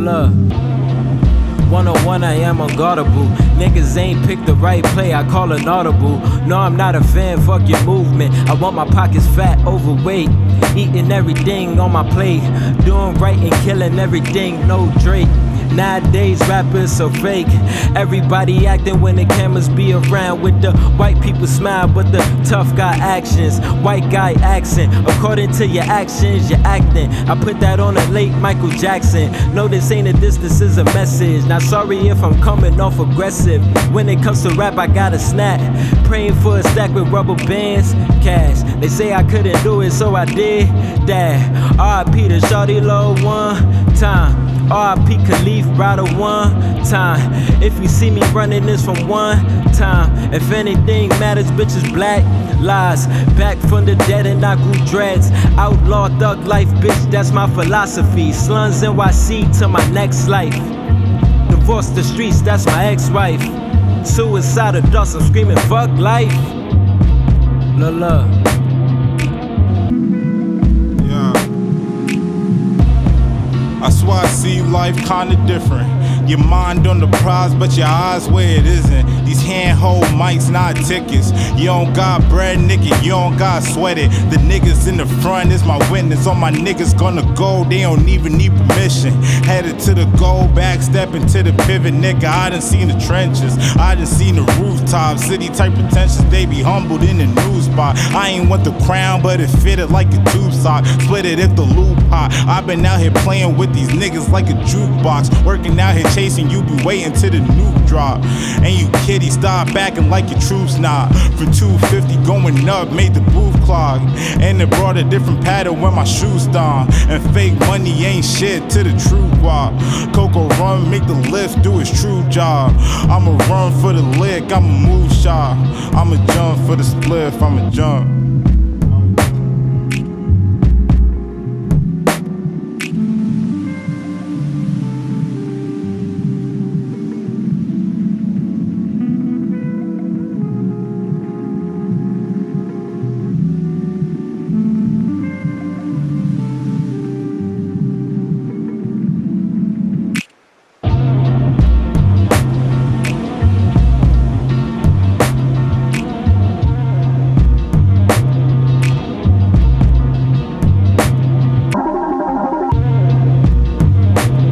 Look, 101, I am unguardable. Niggas ain't picked the right play, I call it audible. No, I'm not a fan, fuck your movement. I want my pockets fat, overweight. Eating everything on my plate. Doing right and killing everything, no Drake. Nowadays rappers so fake. Everybody acting when the cameras be around. With the white people smile but the tough guy actions. White guy accent. According to your actions, you're acting. I put that on a late Michael Jackson. No, this ain't a diss, this is a message. Not sorry if I'm coming off aggressive. When it comes to rap, I gotta snap. Praying for a stack with rubber bands, cash. They say I couldn't do it, so I did that. R.I.P. to Shawty Low one time. R.I.P. Khalif Brother one time. If you see me running this from one time, if anything matters, bitches black lies. Back from the dead and I grew dreads. Outlaw thug life, bitch, that's my philosophy. Sluns NYC to my next life. Divorce the streets, that's my ex-wife. Suicidal thoughts, I'm screaming fuck life. Look. I swear I see life kinda different. Your mind on the prize, but your eyes where it isn't. These handhold mics, not tickets. You don't got bread, nigga, you don't got sweat it. The niggas in the front is my witness. All my niggas gonna go, they don't even need permission. Headed to the goal, backstepping to the pivot, nigga. I done seen the trenches, I done seen the rooftops. City type pretentious, they be humbled in the news spot. I ain't want the crown, but it fitted like a tube sock. Split it if the loop hot. I been out here playing with these niggas like a jukebox. Working out here chasing, you be waiting till the nuke drop. And you kitty, stop acting like your troops not. From 250 going up, made the booth clog. And it brought a different pattern when my shoes on. And fake money ain't shit to the true guap. Coco run, make the lift do its true job. I'ma run for the lick, I'ma move shot. I'ma jump for the spliff, I'ma jump.